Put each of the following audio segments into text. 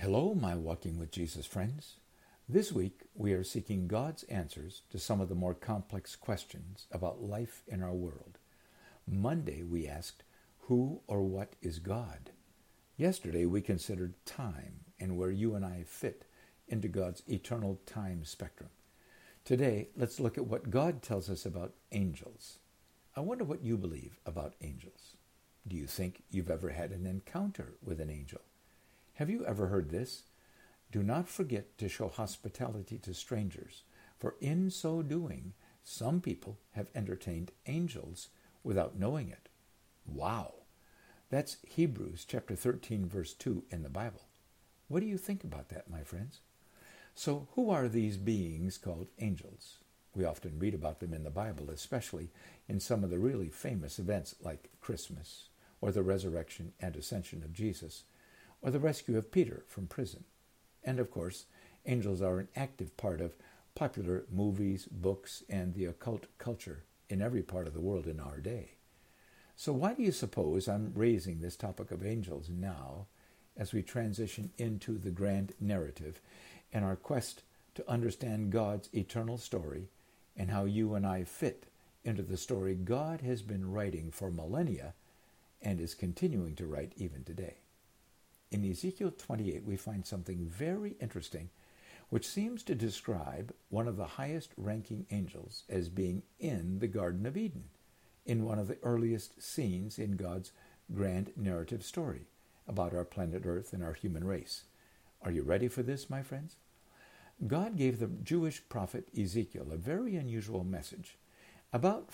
Hello, my Walking with Jesus friends. This week, we are seeking God's answers to some of the more complex questions about life in our world. Monday, we asked, who or what is God? Yesterday, we considered time and where you and I fit into God's eternal time spectrum. Today, let's look at what God tells us about angels. I wonder what you believe about angels. Do you think you've ever had an encounter with an angel? Have you ever heard this? Do not forget to show hospitality to strangers, for in so doing, some people have entertained angels without knowing it. Wow! That's Hebrews chapter 13, verse 2 in the Bible. What do you think about that, my friends? So who are these beings called angels? We often read about them in the Bible, especially in some of the really famous events like Christmas, or the resurrection and ascension of Jesus, or the rescue of Peter from prison. And of course, angels are an active part of popular movies, books, and the occult culture in every part of the world in our day. So why do you suppose I'm raising this topic of angels now as we transition into the grand narrative and our quest to understand God's eternal story and how you and I fit into the story God has been writing for millennia and is continuing to write even today? In Ezekiel 28, we find something very interesting, which seems to describe one of the highest-ranking angels as being in the Garden of Eden, in one of the earliest scenes in God's grand narrative story about our planet Earth and our human race. Are you ready for this, my friends? God gave the Jewish prophet Ezekiel a very unusual message about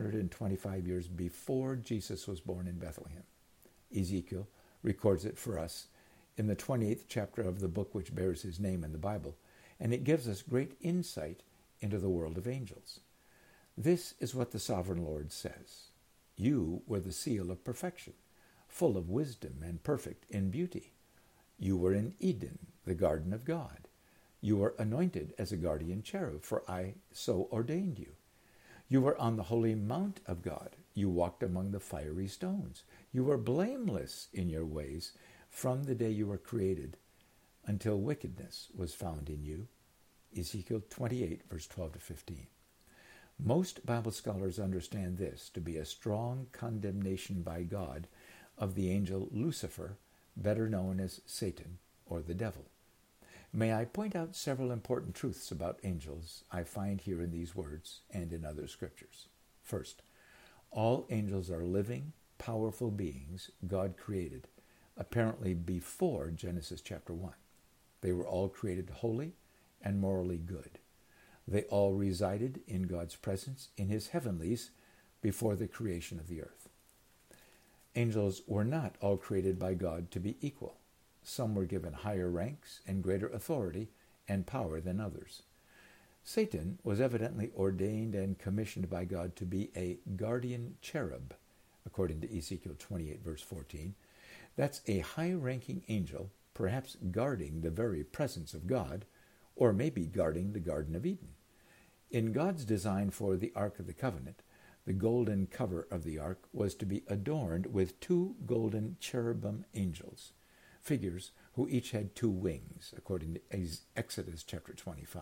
525 years before Jesus was born in Bethlehem. Ezekiel records it for us in the 28th chapter of the book which bears his name in the Bible, and it gives us great insight into the world of angels. This is what the sovereign Lord says. You were the seal of perfection, full of wisdom and perfect in beauty. You were in Eden, the garden of God. You were anointed as a guardian cherub, for I so ordained you. You were on the holy mount of God. You walked among the fiery stones. You were blameless in your ways from the day you were created until wickedness was found in you. Ezekiel 28, verse 12 to 15. Most Bible scholars understand this to be a strong condemnation by God of the angel Lucifer, better known as Satan or the devil. May I point out several important truths about angels I find here in these words and in other scriptures. First, all angels are living, powerful beings God created, apparently before Genesis chapter 1. They were all created holy and morally good. They all resided in God's presence in his heavenlies before the creation of the earth. Angels were not all created by God to be equal. Some were given higher ranks and greater authority and power than others. Satan was evidently ordained and commissioned by God to be a guardian cherub, according to Ezekiel 28, verse 14. That's a high-ranking angel, perhaps guarding the very presence of God, or maybe guarding the Garden of Eden. In God's design for the Ark of the Covenant, the golden cover of the ark was to be adorned with two golden cherubim angels, figures who each had two wings, according to Exodus chapter 25.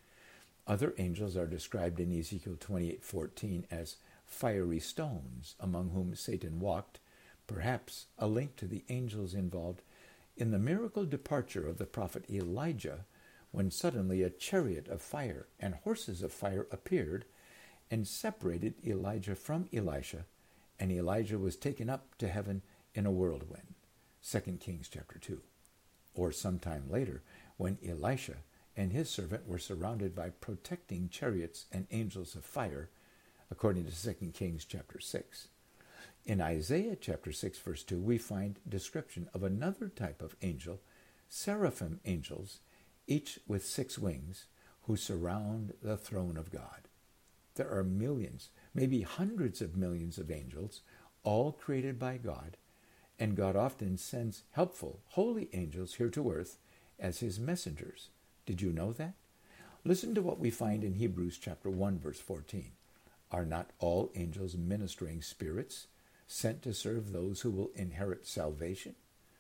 Other angels are described in Ezekiel 28:14 as fiery stones, among whom Satan walked, perhaps a link to the angels involved in the miracle departure of the prophet Elijah, when suddenly a chariot of fire and horses of fire appeared and separated Elijah from Elisha, and Elijah was taken up to heaven in a whirlwind. 2 Kings chapter 2. Or sometime later, when Elisha and his servant were surrounded by protecting chariots and angels of fire, according to 2 Kings chapter 6. In Isaiah chapter 6, verse 2, we find description of another type of angel, seraphim angels, each with 6 wings, who surround the throne of God. There are millions, maybe hundreds of millions of angels, all created by God, and God often sends helpful, holy angels here to earth as his messengers. Did you know that? Listen to what we find in Hebrews chapter 1, verse 14. Are not all angels ministering spirits sent to serve those who will inherit salvation?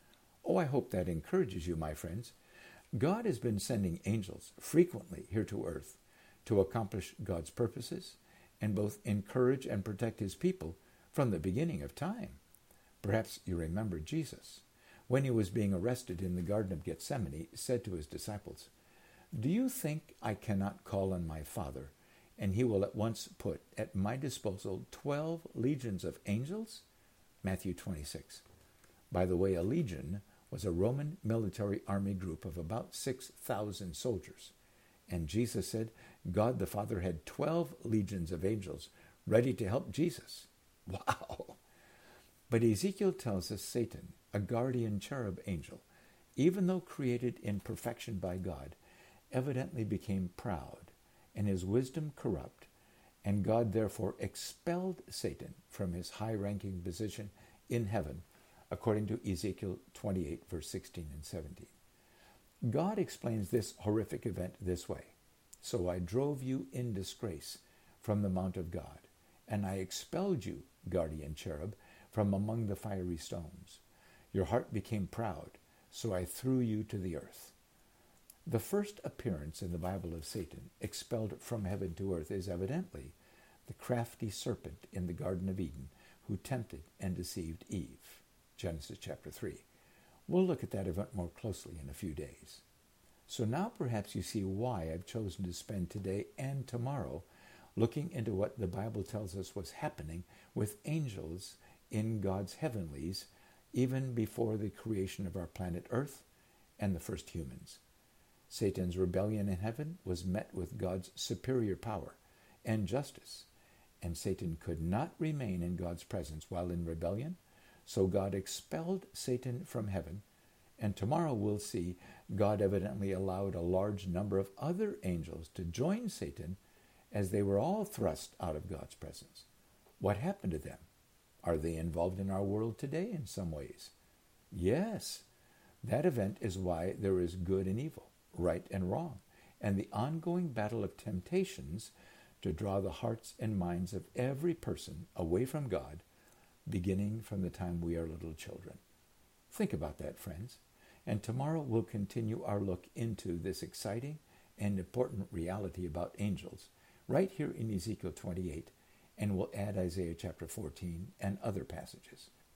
Oh, I hope that encourages you, my friends. God has been sending angels frequently here to earth to accomplish God's purposes and both encourage and protect his people from the beginning of time. Perhaps you remember Jesus, when he was being arrested in the Garden of Gethsemane, said to his disciples, "Do you think I cannot call on my Father, and he will at once put at my disposal 12 legions of angels?" Matthew 26. By the way, a legion was a Roman military army group of about 6,000 soldiers. And Jesus said God the Father had 12 legions of angels ready to help Jesus. Wow! But Ezekiel tells us Satan, a guardian cherub angel, even though created in perfection by God, evidently became proud and his wisdom corrupt, and God therefore expelled Satan from his high-ranking position in heaven, according to Ezekiel 28, verse 16 and 17. God explains this horrific event this way: "So I drove you in disgrace from the mount of God, and I expelled you, guardian cherub, from among the fiery stones. Your heart became proud, so I threw you to the earth." The first appearance in the Bible of Satan expelled from heaven to earth is evidently the crafty serpent in the Garden of Eden who tempted and deceived Eve. Genesis chapter 3. We'll look at that event more closely in a few days. So now perhaps you see why I've chosen to spend today and tomorrow looking into what the Bible tells us was happening with angels in God's heavenlies even before the creation of our planet Earth and the first humans. Satan's rebellion in heaven was met with God's superior power and justice, and Satan could not remain in God's presence while in rebellion, so God expelled Satan from heaven, and tomorrow we'll see God evidently allowed a large number of other angels to join Satan as they were all thrust out of God's presence. What happened to them? Are they involved in our world today in some ways? Yes, that event is why there is good and evil, right and wrong, and the ongoing battle of temptations to draw the hearts and minds of every person away from God, beginning from the time we are little children. Think about that, friends. And tomorrow we'll continue our look into this exciting and important reality about angels, right here in Ezekiel 28, and we'll add Isaiah chapter 14 and other passages.